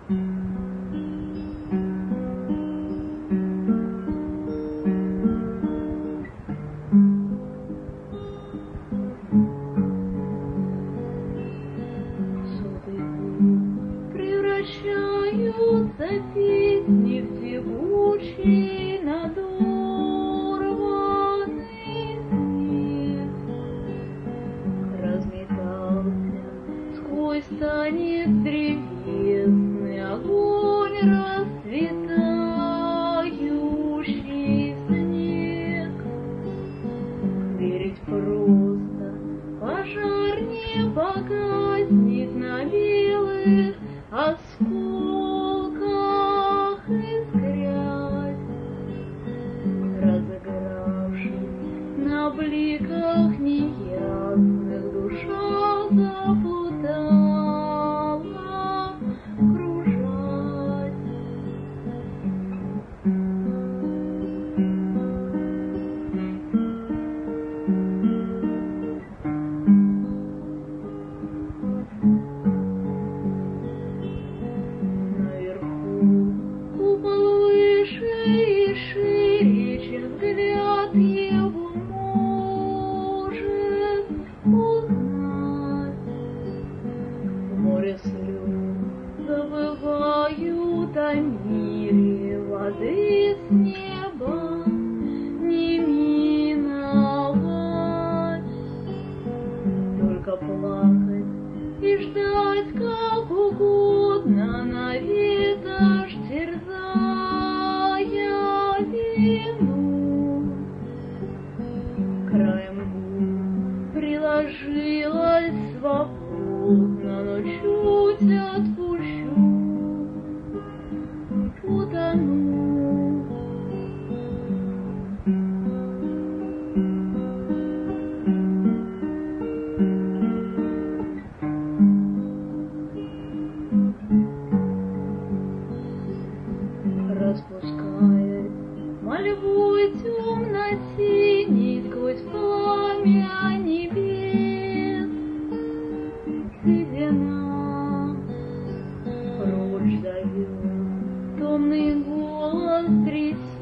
Превращаются песни в тягучий надорванный снег. Разметался сквозь танец древесный огонь расцветающий снег. Верить просто пожар не погаснет на белых осколках искрясь, разыгравшись на бликах неясных, душа заплутала, кружась. Купол выше и шире, чем взгляд его может узнать. В море слез забывают о мире, воды с неба не миновать. Только плакать и ждать как угодно, на ветошь терзая вину. Краем губ приложилась свободно, но чуть отпущу, утону. Распускает мольбой темно-синий сквозь пламя небес. Седина прочь зовет, томный голос трясет.